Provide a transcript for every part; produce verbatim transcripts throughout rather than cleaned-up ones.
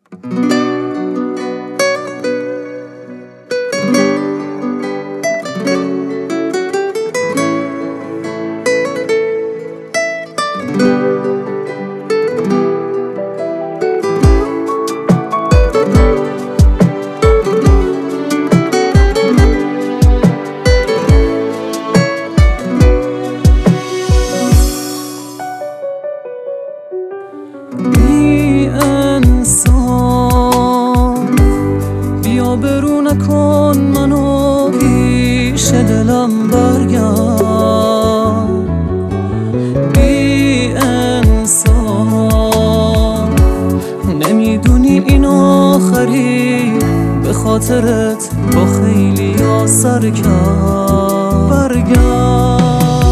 بی انصاف بیا برو نکن منو پیش دلم برگرد. بی انصاف نمیدونی این آخری به خاطرت با خیلی ها سر کرد. برگرد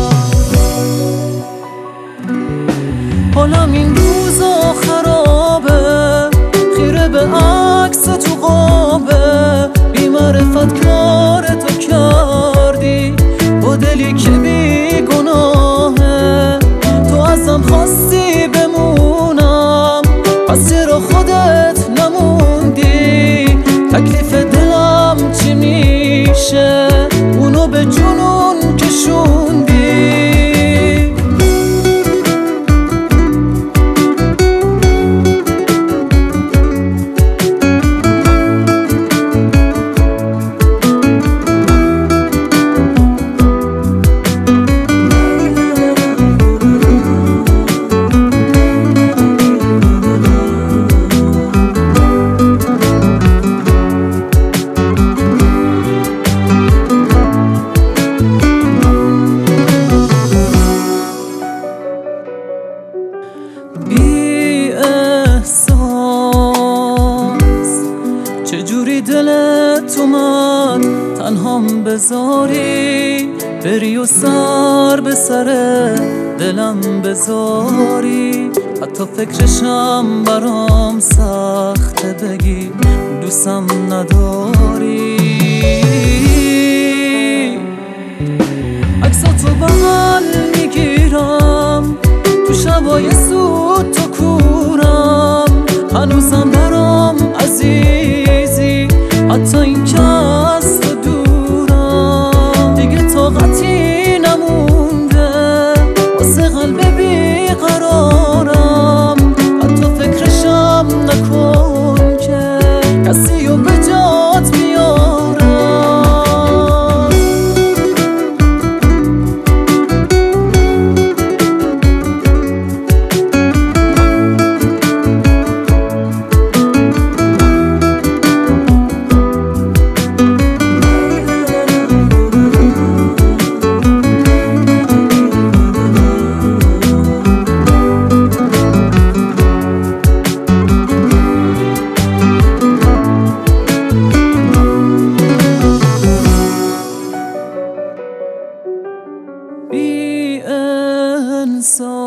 حالم این روزا خرابه، خیره به عکس تو قابه. بی معرفت کار تو کردی با دلی که بی گناهه. تو ازم خواستی بمونم، پس چرا خودت نموندی؟ تکلیف دلم چی میشه؟ اونو به جنون کشوندی. بی احساس چجوری دلت اومد تنهام بذاری، بری و سر به سر دلم بذاری. حتی فکرشم برام سخته، بگی دوستم نداری. عکساتو بغل میگیرم تو شبای زود تو کورم، هنوزم برام عزیزی حتی این که از تو دورم. دیگه طاقتی نمونده واسه قلب بیقرارم، حتی فکرشم نکن که کسی رو به جات بیارم. بی انصاف